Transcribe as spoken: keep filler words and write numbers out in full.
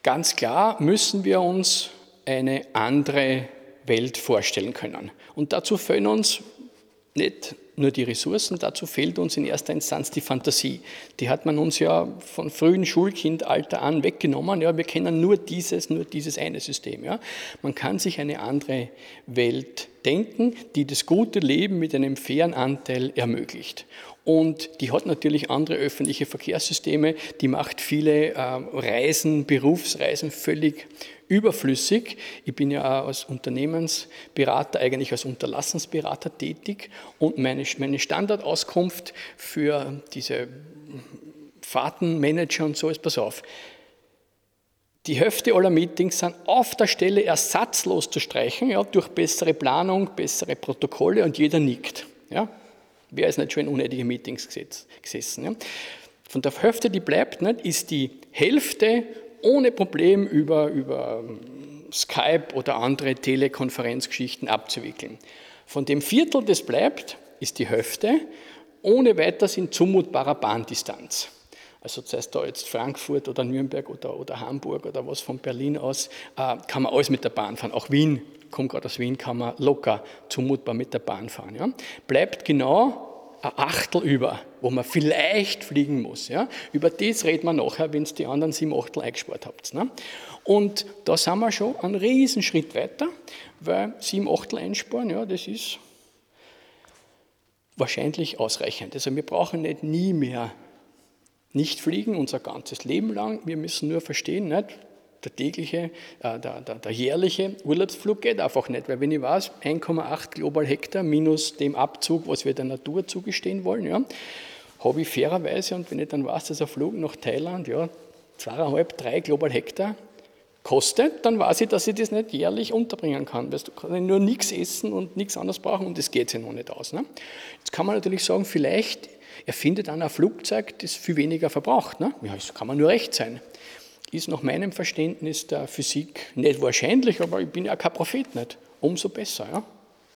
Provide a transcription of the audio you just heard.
Ganz klar müssen wir uns eine andere Welt vorstellen können. Und dazu fehlen uns nicht nur die Ressourcen, dazu fehlt uns in erster Instanz die Fantasie. Die hat man uns ja von frühen Schulkindalter an weggenommen. Ja, wir kennen nur dieses, nur dieses eine System. Ja. Man kann sich eine andere Welt denken, die das gute Leben mit einem fairen Anteil ermöglicht. Und die hat natürlich andere öffentliche Verkehrssysteme, die macht viele äh, Reisen, Berufsreisen völlig überflüssig. Ich bin ja auch als Unternehmensberater, eigentlich als Unterlassensberater tätig und meine, meine Standardauskunft für diese Fahrtenmanager und so ist, pass auf, die Hälfte aller Meetings sind auf der Stelle ersatzlos zu streichen, ja, durch bessere Planung, bessere Protokolle und jeder nickt. Ja. Wer ist nicht schon in unnötige Meetings gesessen? Ja? Von der Hälfte, die bleibt, nicht, ist die Hälfte ohne Problem über, über Skype oder andere Telekonferenzgeschichten abzuwickeln. Von dem Viertel, das bleibt, ist die Hälfte ohne weiteres in zumutbarer Bahndistanz. Also das heißt, da jetzt Frankfurt oder Nürnberg oder, oder Hamburg oder was von Berlin aus, äh, kann man alles mit der Bahn fahren. Auch Wien, kommt gerade aus Wien, kann man locker zumutbar mit der Bahn fahren. Ja. Bleibt genau ein Achtel über, wo man vielleicht fliegen muss. Ja. Über das redet man nachher, wenn ihr die anderen sieben Achtel eingespart habt. Ne. Und da sind wir schon einen riesen Schritt weiter, weil sieben Achtel einsparen, ja, das ist wahrscheinlich ausreichend. Also wir brauchen nicht nie mehr nicht fliegen, unser ganzes Leben lang. Wir müssen nur verstehen, nicht? Der tägliche, äh, der, der, der jährliche Urlaubsflug geht einfach nicht, weil wenn ich weiß, eins Komma acht Global Hektar minus dem Abzug, was wir der Natur zugestehen wollen, ja, habe ich fairerweise, und wenn ich dann weiß, dass ein Flug nach Thailand, ja, zweieinhalb, drei Global Hektar kostet, dann weiß ich, dass ich das nicht jährlich unterbringen kann, weil du kannst nur nichts essen und nichts anderes brauchen und das geht sich noch nicht aus. Ne? Jetzt kann man natürlich sagen, vielleicht erfindet einer ein Flugzeug, das viel weniger verbraucht. Ne? Ja, das kann man nur recht sein. Ist nach meinem Verständnis der Physik nicht wahrscheinlich, aber ich bin ja kein Prophet nicht. Umso besser. Ja?